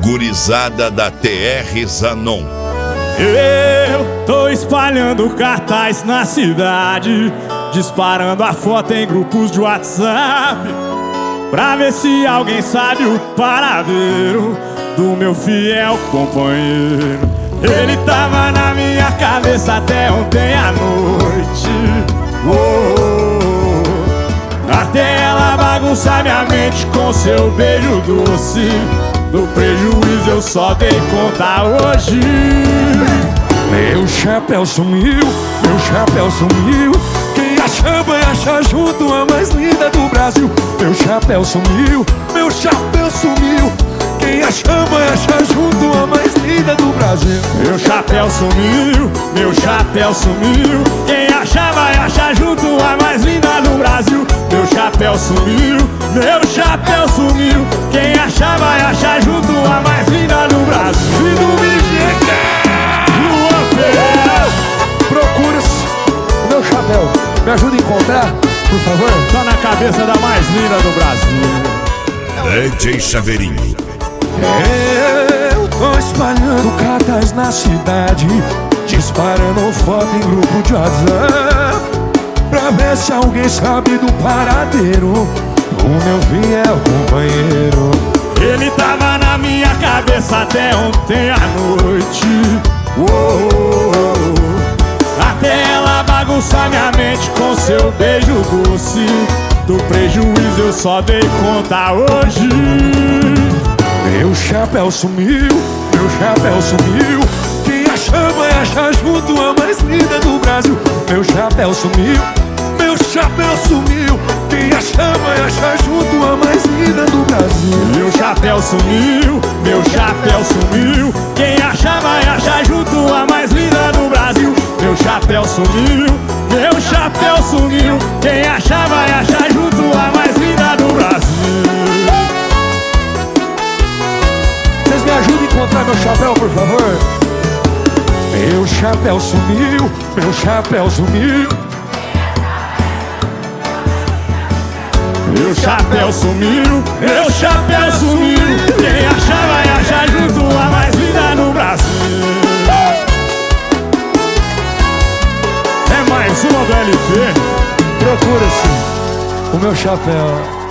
gurizada da TR Zanon. Eu tô espalhando cartaz na cidade, disparando a foto em grupos de WhatsApp, pra ver se alguém sabe o paradeiro do meu fiel companheiro. Ele tava na minha cabeça até ontem à noite. Até ela bagunçar minha mente com seu beijo doce. Do prejuízo eu só dei conta hoje. Meu chapéu sumiu, meu chapéu sumiu. Quem achar vai achar junto a mais linda do Brasil. Meu chapéu sumiu, meu chapéu sumiu. Quem achar vai achar junto a mais linda do Brasil. Meu chapéu sumiu, meu chapéu sumiu. Quem achar vai achar junto a mais linda do Brasil. Meu chapéu sumiu, meu chapéu sumiu. Quem achar vai achar junto a mais linda do Brasil. Filho procura o meu chapéu. Me ajuda a encontrar, por favor. Tá na cabeça da mais linda do Brasil. DJ Chaveirinho. Eu tô espalhando cartaz na cidade, disparando foto em grupo de WhatsApp, pra ver se alguém sabe do paradeiro do meu fiel companheiro. Ele tava na minha cabeça até ontem à noite. Até ela bagunçar minha mente com seu beijo doce. Do prejuízo eu só dei conta hoje. Meu chapéu sumiu, meu chapéu sumiu. Quem achar vai achar junto a mais linda do Brasil. Meu chapéu sumiu, meu chapéu sumiu. Quem achar vai achar junto a mais linda do Brasil. Meu chapéu sumiu, meu chapéu sumiu. Quem achar vai achar junto a mais linda do Brasil. Meu chapéu sumiu, meu chapéu sumiu. Quem achar vai achar junto a mais linda do Brasil. Vocês me ajudem a encontrar meu chapéu, por favor. Meu chapéu sumiu, meu chapéu sumiu. Meu chapéu sumiu, meu chapéu sumiu. Quem achar vai achar junto a mais linda no Brasil. É mais uma do LP. Procura-se o meu chapéu.